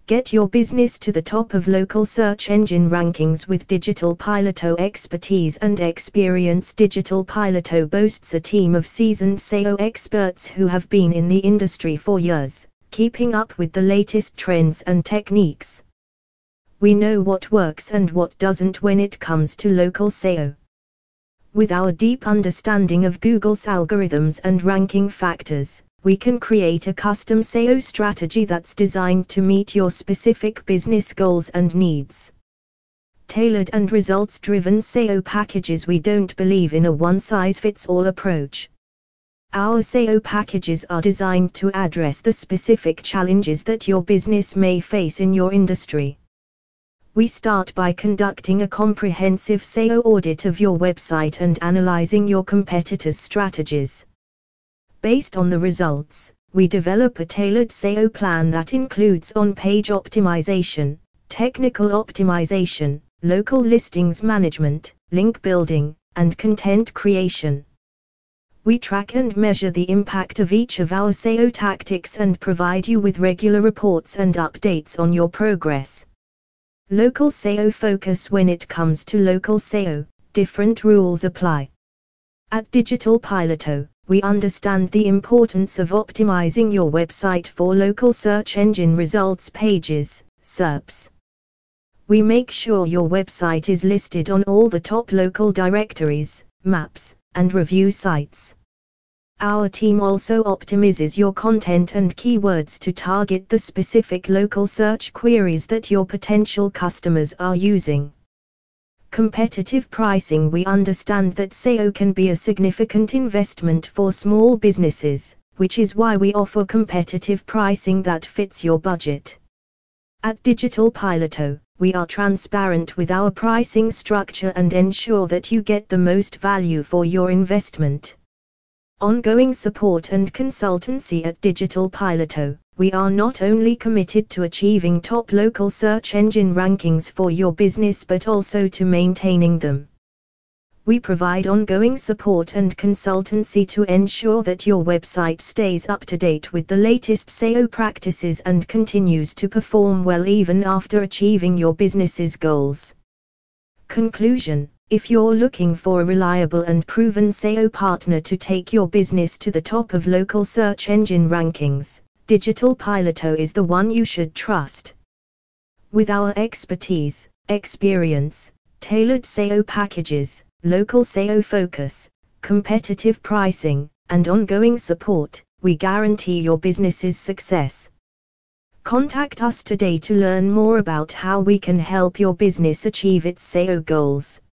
Get your business to the top of local search engine rankings with Digital Piloto expertise and experience. Digital Piloto boasts a team of seasoned SEO experts who have been in the industry for years, keeping up with the latest trends and techniques. We know what works and what doesn't when it comes to local SEO. With our deep understanding of Google's algorithms and ranking factors, we can create a custom SEO strategy that's designed to meet your specific business goals and needs. Tailored and results-driven SEO packages. We don't believe in a one-size-fits-all approach. Our SEO packages are designed to address the specific challenges that your business may face in your industry. We start by conducting a comprehensive SEO audit of your website and analyzing your competitors' strategies. Based on the results, we develop a tailored SEO plan that includes on-page optimization, technical optimization, local listings management, link building, and content creation. We track and measure the impact of each of our SEO tactics and provide you with regular reports and updates on your progress. Local SEO focus. When it comes to local SEO, different rules apply. At Digital Piloto, we understand the importance of optimizing your website for local search engine results pages, SERPs. We make sure your website is listed on all the top local directories, maps, and review sites. Our team also optimizes your content and keywords to target the specific local search queries that your potential customers are using. Competitive pricing. We understand that SEO can be a significant investment for small businesses, which is why we offer competitive pricing that fits your budget. At Digital Piloto, we are transparent with our pricing structure and ensure that you get the most value for your investment. Ongoing support and consultancy. At Digital Piloto, we are not only committed to achieving top local search engine rankings for your business but also to maintaining them. We provide ongoing support and consultancy to ensure that your website stays up to date with the latest SEO practices and continues to perform well even after achieving your business's goals. Conclusion. If you're looking for a reliable and proven SEO partner to take your business to the top of local search engine rankings, Digital Piloto is the one you should trust. With our expertise, experience, tailored SEO packages, local SEO focus, competitive pricing, and ongoing support, we guarantee your business's success. Contact us today to learn more about how we can help your business achieve its SEO goals.